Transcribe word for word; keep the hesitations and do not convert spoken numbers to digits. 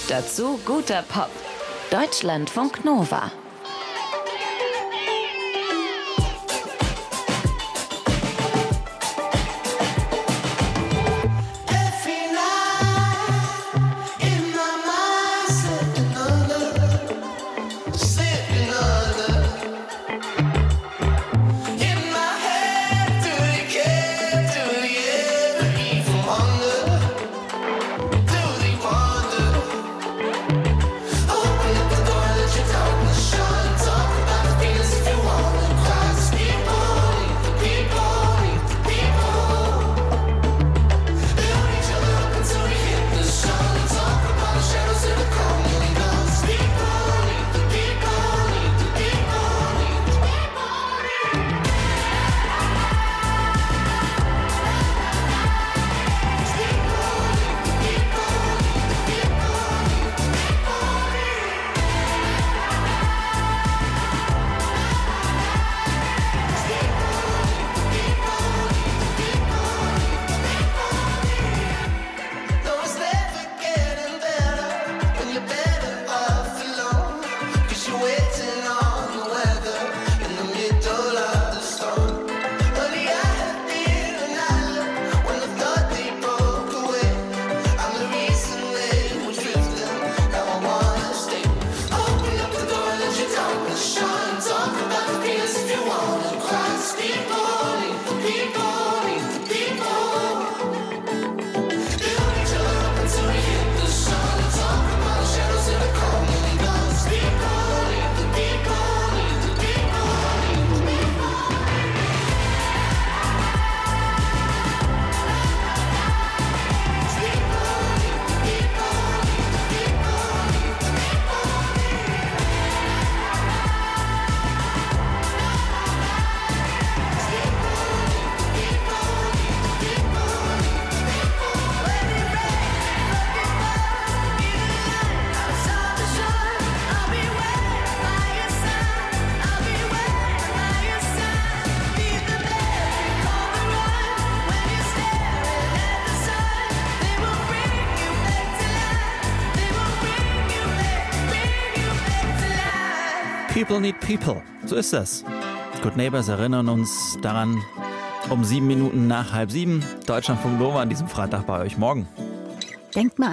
Dazu guter Pop. Deutschlandfunk Nova. People need people. So ist das. Good Neighbors erinnern uns daran, um sieben Minuten nach halb sieben. Deutschlandfunk Nova an diesem Freitag bei euch morgen. Denkt mal